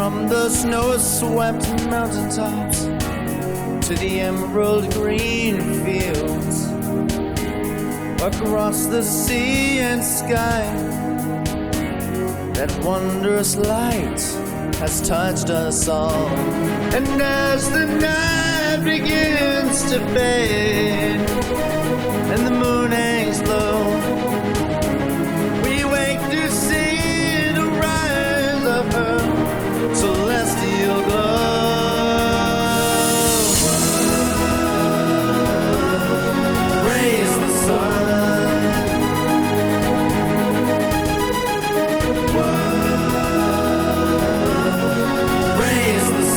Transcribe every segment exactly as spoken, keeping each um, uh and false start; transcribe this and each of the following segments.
From the snow-swept mountaintops to the emerald green fields, across the sea and sky, that wondrous light has touched us all. And as the night begins to fade and the moon hangs low, we wake to see the rise of her celestial glow. Praise the sun. Praise the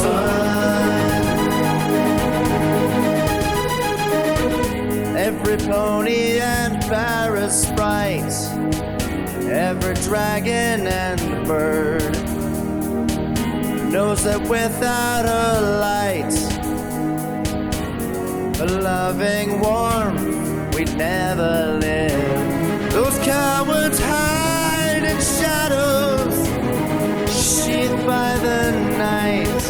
sun. Every pony and Paris sprite, every dragon and bird knows that without a light, a loving warmth, we'd never live. Those cowards hide in shadows, sheathed by the night.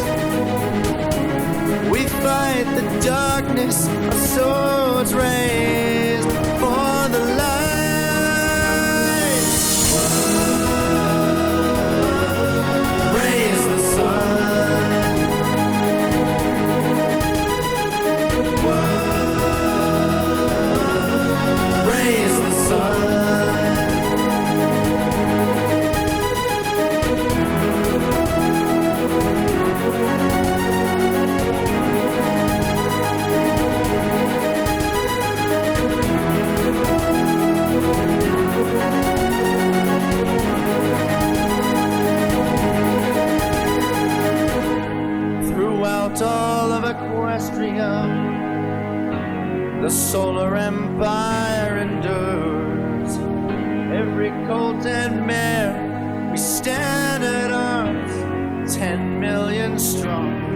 We fight the darkness, our swords raised for the light. Praise the sun. Praise the sun. Throughout all of Equestria, the solar empire endures. Every colt and mare, we stand at arms, ten million strong.